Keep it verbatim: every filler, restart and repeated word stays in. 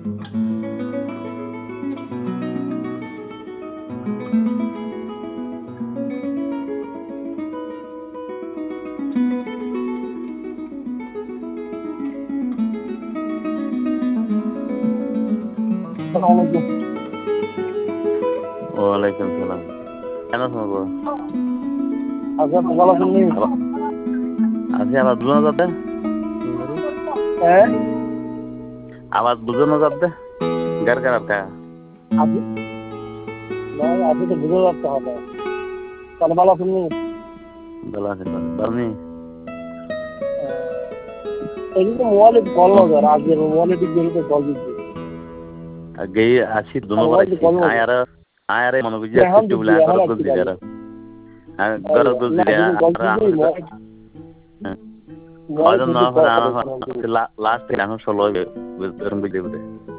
ওয়ালাইকুম সালাম। কেন শোনবো? আচ্ছা ভালো আছেন নি? আছি। আবার বুঝানো যাবে? হ্যাঁ আবার বুঝানো যাবে? গার গার কা আজি না আজি তো বুঝে যাচ্ছে হবে। তাহলে ভালো আছেন নি? ভালো আছি। বালনি এই যে মোবাইলে কল লাগার আগে মোবাইলে ঠিক করে কল দিচ্ছি। আগে আসি দুনোবার আইছি। আয় আর আয় আরে মনে বুঝি এখন আসছি বলে দিচ্ছি আয় এখন গরক দোষ আসছি দিলে আর আয় গরক দোষ না দিলে যদি কল আর দিচ্ছি আমার মোবাইল কয়জন যদি না কল করে আমার লাস্ট এখন ষোলো এরকম বুঝে বুঝে